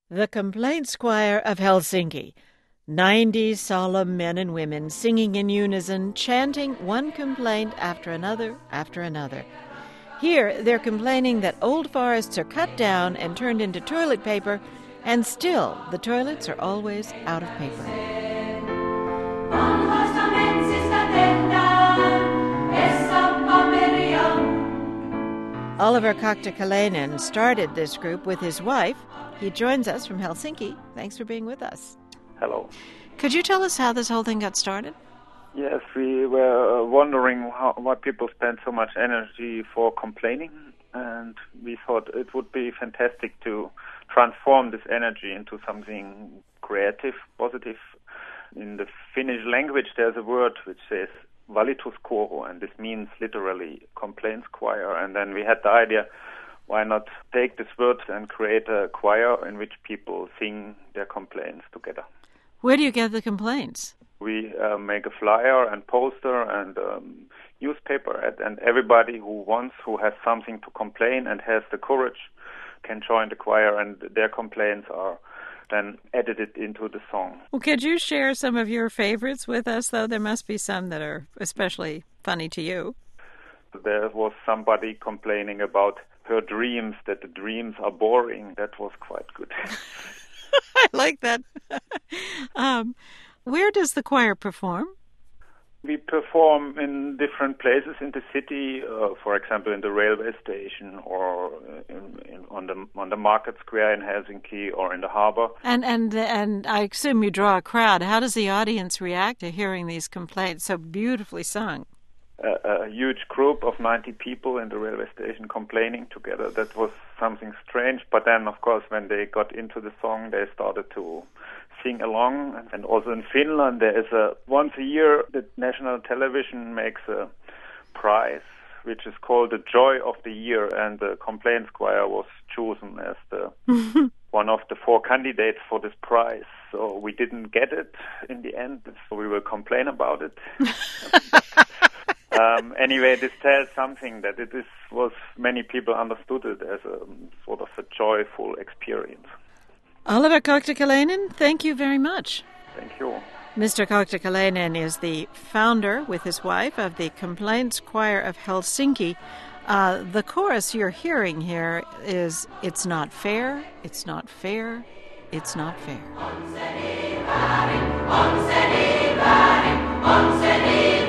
The Complaints Choir of Helsinki. 90 solemn men and women singing in unison, chanting one complaint after another after another. Here, they're complaining that old forests are cut down and turned into toilet paper, and still the toilets are always out of paper. Oliver Kaktakalainen started this group with his wife. He joins us from Helsinki. Thanks for being with us. Hello. Could you tell us how this whole thing got started? Yes, we were wondering why people spend so much energy for complaining, and we thought it would be fantastic to transform this energy into something creative, positive. In the Finnish language, there's a word which says valituskoro, and this means literally complaints choir. And then we had the idea, why not take this word and create a choir in which people sing their complaints together. Where do you get the complaints? We make a flyer and poster and newspaper ad, and everybody who has something to complain and has the courage can join the choir, and their complaints are then edited into the song. Well, could you share some of your favorites with us, though? There must be some that are especially funny to you. There was somebody complaining about her dreams, that the dreams are boring. That was quite good. I like that. Where does the choir perform? We perform in different places in the city, for example, in the railway station or on the market square in Helsinki or in the harbor. And I assume you draw a crowd. How does the audience react to hearing these complaints so beautifully sung? A huge group of 90 people in the railway station complaining together. That was something strange. But then, of course, when they got into the song, they started to sing along. And also in Finland, there is once a year, the national television makes a prize, which is called the Joy of the Year. And the Complaints Choir was chosen as the one of the 4 candidates for this prize. So we didn't get it in the end, so we will complain about it. Anyway, this tells something that many people understood it as a sort of a joyful experience. Oliver Kaktakalainen, thank you very much. Thank you. Mr. Kaktakalainen is the founder, with his wife, of the Complaints Choir of Helsinki. The chorus you're hearing here is, "It's not fair, it's not fair, it's not fair."